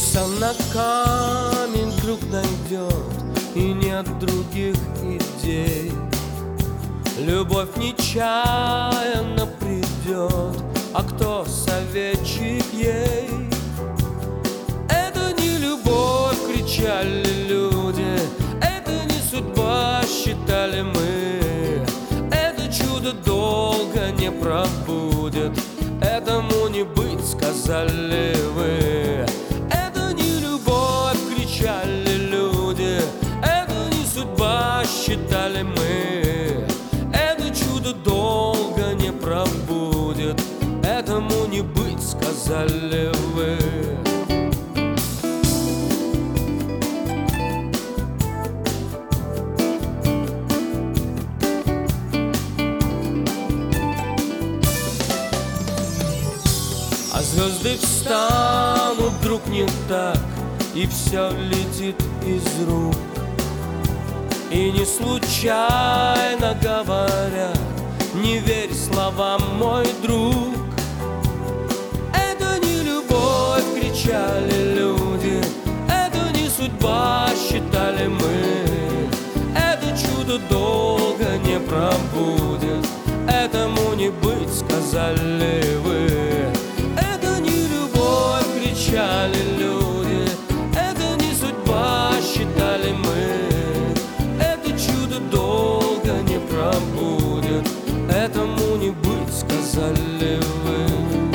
Сам на камень друг найдет, и нет других идей. Любовь нечаянно придет, а кто советчик ей? Это не любовь, кричали люди, это не судьба, считали мы. Это чудо долго не пробудет, этому не быть, сказали вы. Это не любовь, кричали люди, это не судьба, считали мы. Это чудо долго не пробудет, этому не быть, сказали вы. А звезды встанут вдруг не так, и все летит из рук. И не случайно говорят: не верь словам, мой друг. Это не любовь, кричали люди, это не судьба, считали мы. Это чудо долго не пробудет, этому не быть, сказали вы. Это не любовь, кричали люди, это не судьба, считали мы. Это чудо долго не пробудет, этому не быть, сказали вы.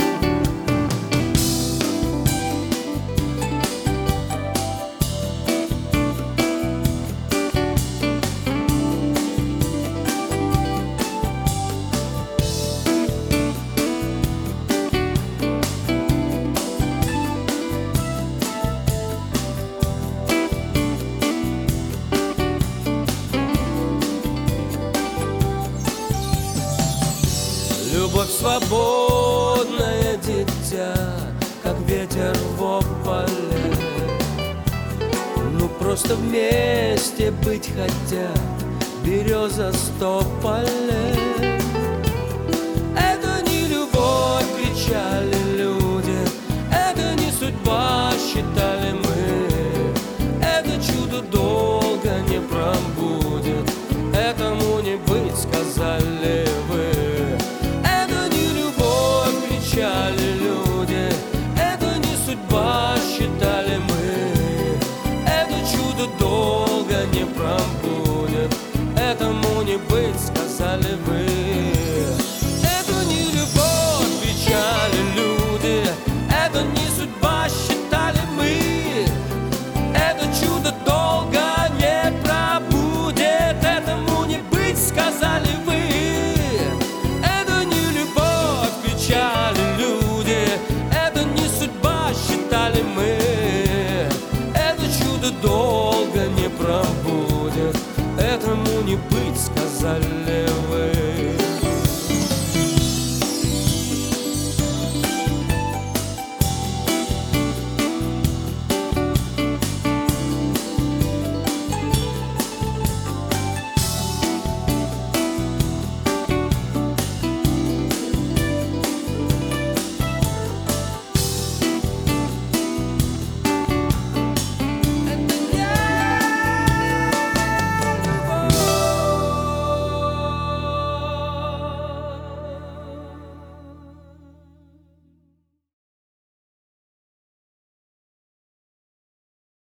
Любовь свободное дитя, как ветер в ополе. Ну просто вместе быть хотят береза с тополем. Это не любовь, кричали люди, это не судьба, считали мы.